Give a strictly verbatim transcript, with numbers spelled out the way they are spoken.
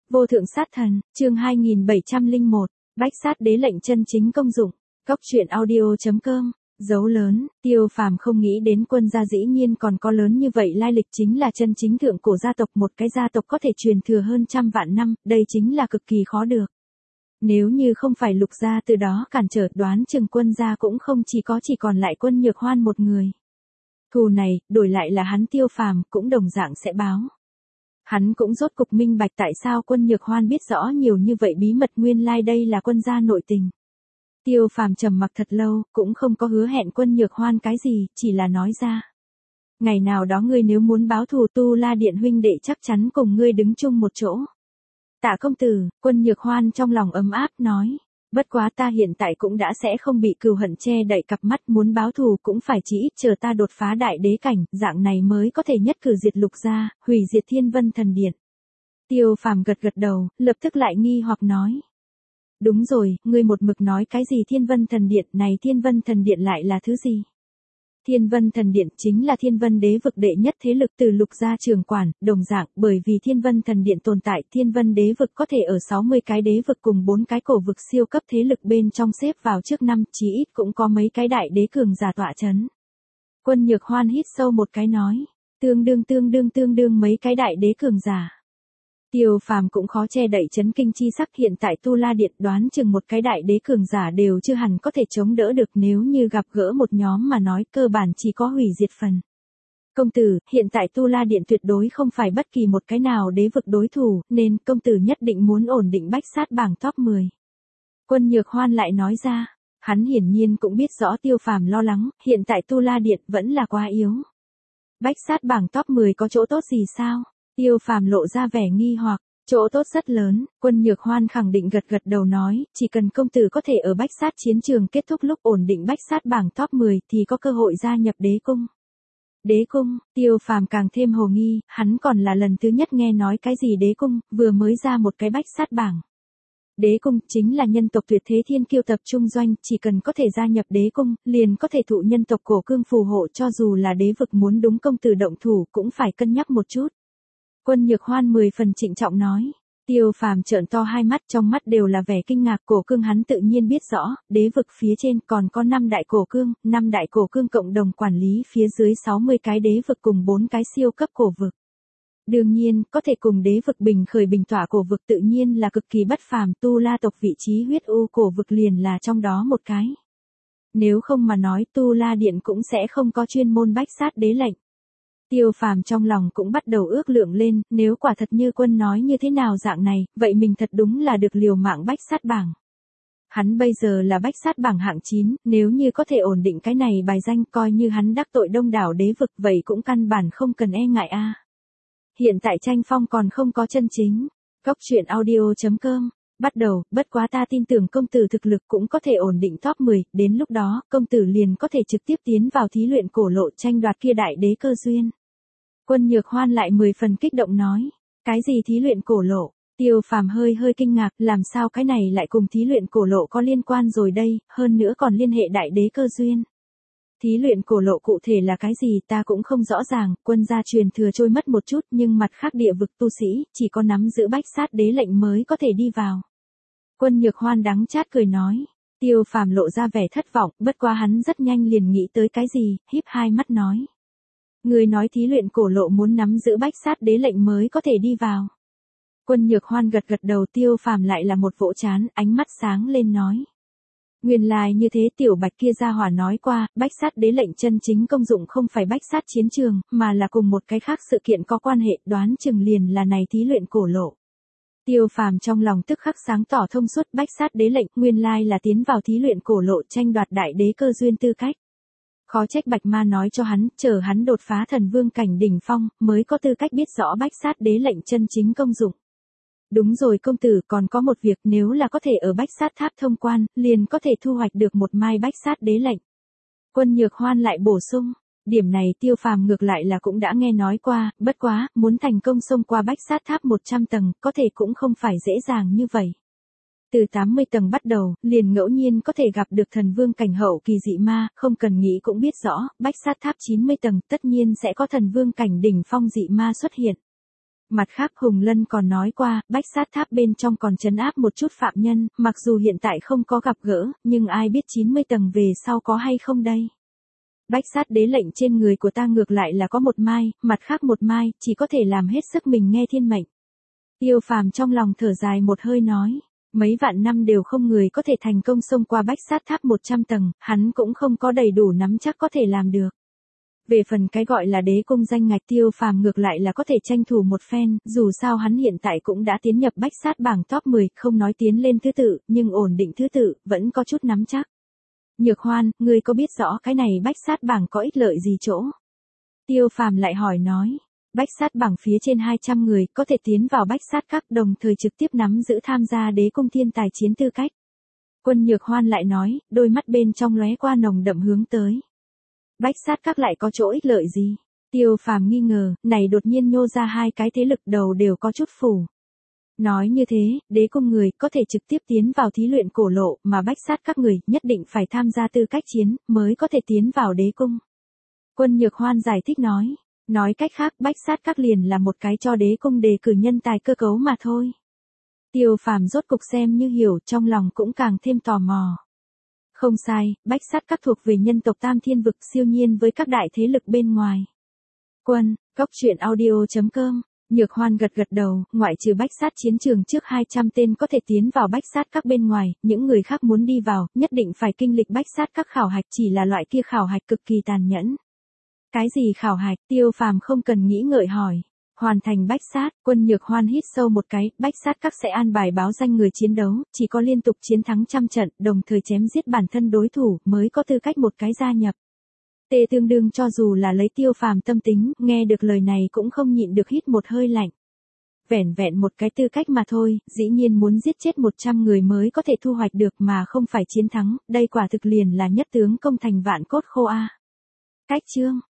Vô thượng sát thần, chương hai nghìn bảy trăm lẻ một, bách sát đế lệnh chân chính công dụng. Cốc truyện audio chấm com, dấu lớn, Tiêu Phàm không nghĩ đến Quân gia dĩ nhiên còn có lớn như vậy lai lịch, chính là chân chính thượng cổ gia tộc, một cái gia tộc có thể truyền thừa hơn trăm vạn năm, đây chính là cực kỳ khó được. Nếu như không phải Lục gia từ đó cản trở, đoán chừng Quân gia cũng không chỉ có chỉ còn lại Quân Nhược Hoan một người. Thù này, đổi lại là hắn Tiêu Phàm cũng đồng dạng sẽ báo. Hắn cũng rốt cục minh bạch tại sao Quân Nhược Hoan biết rõ nhiều như vậy bí mật, nguyên lai đây là Quân gia nội tình. Tiêu Phàm trầm mặc thật lâu, cũng không có hứa hẹn Quân Nhược Hoan cái gì, chỉ là nói ra. Ngày nào đó ngươi nếu muốn báo thù, Tu La Điện huynh đệ chắc chắn cùng ngươi đứng chung một chỗ. Tạ công tử, Quân Nhược Hoan trong lòng ấm áp nói. Bất quá ta hiện tại cũng đã sẽ không bị cừu hận che đậy cặp mắt, muốn báo thù cũng phải chỉ ít chờ ta đột phá đại đế cảnh, dạng này mới có thể nhất cử diệt Lục gia, hủy diệt Thiên Vân Thần Điện. Tiêu Phàm gật gật đầu, lập tức lại nghi hoặc nói. Đúng rồi, ngươi một mực nói cái gì Thiên Vân Thần Điện, này Thiên Vân Thần Điện lại là thứ gì? Thiên Vân Thần Điện chính là Thiên Vân đế vực đệ nhất thế lực từ Lục gia trưởng quản, đồng dạng, bởi vì Thiên Vân Thần Điện tồn tại, Thiên Vân đế vực có thể ở sáu mươi cái đế vực cùng bốn cái cổ vực siêu cấp thế lực bên trong xếp vào trước năm, chí ít cũng có mấy cái đại đế cường giả tọa chấn. Quân Nhược Hoan hít sâu một cái nói, tương đương tương đương tương đương mấy cái đại đế cường giả. Tiêu Phàm cũng khó che đậy chấn kinh chi sắc, hiện tại Tu La Điện đoán chừng một cái đại đế cường giả đều chưa hẳn có thể chống đỡ được, nếu như gặp gỡ một nhóm mà nói cơ bản chỉ có hủy diệt phần. Công tử, hiện tại Tu La Điện tuyệt đối không phải bất kỳ một cái nào đế vực đối thủ, nên công tử nhất định muốn ổn định bách sát bảng top mười. Quân Nhược Hoan lại nói ra, hắn hiển nhiên cũng biết rõ Tiêu Phàm lo lắng, hiện tại Tu La Điện vẫn là quá yếu. Bách sát bảng top mười có chỗ tốt gì sao? Tiêu Phàm lộ ra vẻ nghi hoặc, chỗ tốt rất lớn, Quân Nhược Hoan khẳng định gật gật đầu nói, chỉ cần công tử có thể ở bách sát chiến trường kết thúc lúc ổn định bách sát bảng top mười thì có cơ hội gia nhập đế cung. Đế cung, Tiêu Phàm càng thêm hồ nghi, hắn còn là lần thứ nhất nghe nói cái gì đế cung, vừa mới ra một cái bách sát bảng. Đế cung chính là nhân tộc tuyệt thế thiên kiêu tập trung doanh, chỉ cần có thể gia nhập đế cung, liền có thể thụ nhân tộc cổ cương phù hộ, cho dù là đế vực muốn đúng công tử động thủ cũng phải cân nhắc một chút. Quân Nhược Hoan mười phần trịnh trọng nói. Tiêu Phàm trợn to hai mắt, trong mắt đều là vẻ kinh ngạc, cổ cương hắn tự nhiên biết rõ, đế vực phía trên còn có năm đại cổ cương, năm đại cổ cương cộng đồng quản lý phía dưới sáu mươi cái đế vực cùng bốn cái siêu cấp cổ vực. Đương nhiên, có thể cùng đế vực bình khởi bình tỏa cổ vực tự nhiên là cực kỳ bất phàm, Tu La tộc vị trí huyết u cổ vực liền là trong đó một cái. Nếu không mà nói Tu La Điện cũng sẽ không có chuyên môn bách sát đế lệnh. Tiêu Phàm trong lòng cũng bắt đầu ước lượng lên, nếu quả thật như Quân nói như thế nào dạng này, vậy mình thật đúng là được liều mạng bách sát bảng. Hắn bây giờ là bách sát bảng hạng chín, nếu như có thể ổn định cái này bài danh, coi như hắn đắc tội đông đảo đế vực, vậy cũng căn bản không cần e ngại a. Hiện tại tranh phong còn không có chân chính. Cốc truyện audio chấm com, bắt đầu, bất quá ta tin tưởng công tử thực lực cũng có thể ổn định top mười, đến lúc đó, công tử liền có thể trực tiếp tiến vào thí luyện cổ lộ tranh đoạt kia đại đế cơ duyên. Quân Nhược Hoan lại mười phần kích động nói, cái gì thí luyện cổ lộ? Tiêu Phàm hơi hơi kinh ngạc, làm sao cái này lại cùng thí luyện cổ lộ có liên quan rồi đây, hơn nữa còn liên hệ đại đế cơ duyên. Thí luyện cổ lộ cụ thể là cái gì ta cũng không rõ ràng, Quân gia truyền thừa trôi mất một chút, nhưng mặt khác địa vực tu sĩ, chỉ có nắm giữ bách sát đế lệnh mới có thể đi vào. Quân Nhược Hoan đắng chát cười nói, Tiêu Phàm lộ ra vẻ thất vọng, bất quá hắn rất nhanh liền nghĩ tới cái gì, híp hai mắt nói. Người nói thí luyện cổ lộ muốn nắm giữ bách sát đế lệnh mới có thể đi vào. Quân Nhược Hoan gật gật đầu, Tiêu Phàm lại là một vỗ chán, ánh mắt sáng lên nói. Nguyên lai như thế, tiểu bạch kia ra hỏa nói qua, bách sát đế lệnh chân chính công dụng không phải bách sát chiến trường, mà là cùng một cái khác sự kiện có quan hệ, đoán chừng liền là này thí luyện cổ lộ. Tiêu Phàm trong lòng tức khắc sáng tỏ thông suốt, bách sát đế lệnh, nguyên lai là tiến vào thí luyện cổ lộ tranh đoạt đại đế cơ duyên tư cách. Khó trách Bạch Ma nói cho hắn, chờ hắn đột phá thần vương cảnh đỉnh phong, mới có tư cách biết rõ bách sát đế lệnh chân chính công dụng. Đúng rồi công tử, còn có một việc, nếu là có thể ở bách sát tháp thông quan, liền có thể thu hoạch được một mai bách sát đế lệnh. Quân Nhược Hoan lại bổ sung, điểm này Tiêu Phàm ngược lại là cũng đã nghe nói qua, bất quá, muốn thành công xông qua bách sát tháp một trăm tầng, có thể cũng không phải dễ dàng như vậy. Từ tám mươi tầng bắt đầu, liền ngẫu nhiên có thể gặp được thần vương cảnh hậu kỳ dị ma, không cần nghĩ cũng biết rõ, bách sát tháp chín mươi tầng tất nhiên sẽ có thần vương cảnh đỉnh phong dị ma xuất hiện. Mặt khác Hùng Lân còn nói qua, Bách Sát Tháp bên trong còn trấn áp một chút phạm nhân, mặc dù hiện tại không có gặp gỡ, nhưng ai biết chín mươi tầng về sau có hay không đây. Bách sát đế lệnh trên người của ta ngược lại là có một mai, mặt khác một mai, chỉ có thể làm hết sức mình nghe thiên mệnh. Tiêu Phàm trong lòng thở dài một hơi nói, mấy vạn năm đều không người có thể thành công xông qua Bách Sát Tháp một trăm tầng, hắn cũng không có đầy đủ nắm chắc có thể làm được. Về phần cái gọi là đế cung danh ngạch Tiêu Phàm ngược lại là có thể tranh thủ một phen, dù sao hắn hiện tại cũng đã tiến nhập Bách Sát bảng top mười, không nói tiến lên thứ tự, nhưng ổn định thứ tự, vẫn có chút nắm chắc. Nhược Hoan, ngươi có biết rõ cái này Bách Sát bảng có ích lợi gì chỗ? Tiêu Phàm lại hỏi nói, Bách Sát bảng phía trên hai trăm người có thể tiến vào Bách Sát các đồng thời trực tiếp nắm giữ tham gia đế cung thiên tài chiến tư cách. Quân Nhược Hoan lại nói, đôi mắt bên trong lóe qua nồng đậm hướng tới. Bách Sát các lại có chỗ ích lợi gì? Tiêu Phàm nghi ngờ, này đột nhiên nhô ra hai cái thế lực đầu đều có chút phủ. Nói như thế, đế cung người có thể trực tiếp tiến vào thí luyện cổ lộ, mà Bách Sát các người nhất định phải tham gia tư cách chiến, mới có thể tiến vào đế cung. Quân Nhược Hoan giải thích nói, nói cách khác Bách Sát các liền là một cái cho đế cung đề cử nhân tài cơ cấu mà thôi. Tiêu Phàm rốt cục xem như hiểu, trong lòng cũng càng thêm tò mò. Không sai, Bách Sát các thuộc về nhân tộc Tam Thiên vực siêu nhiên với các đại thế lực bên ngoài. Quân, Cốc Truyện Audio chấm com. Nhược Hoan gật gật đầu, ngoại trừ Bách Sát chiến trường trước hai trăm tên có thể tiến vào Bách Sát các bên ngoài, những người khác muốn đi vào, nhất định phải kinh lịch Bách Sát các khảo hạch, chỉ là loại kia khảo hạch cực kỳ tàn nhẫn. Cái gì khảo hạch? Tiêu Phàm không cần nghĩ ngợi hỏi. Hoàn thành Bách Sát, Quân Nhược Hoan hít sâu một cái, Bách Sát các sẽ an bài báo danh người chiến đấu, chỉ có liên tục chiến thắng trăm trận, đồng thời chém giết bản thân đối thủ, mới có tư cách một cái gia nhập. Tê tương đương cho dù là lấy Tiêu Phàm tâm tính, nghe được lời này cũng không nhịn được hít một hơi lạnh. Vẻn vẹn một cái tư cách mà thôi, dĩ nhiên muốn giết chết một trăm người mới có thể thu hoạch được mà không phải chiến thắng, đây quả thực liền là nhất tướng công thành vạn cốt khô a. Cách chương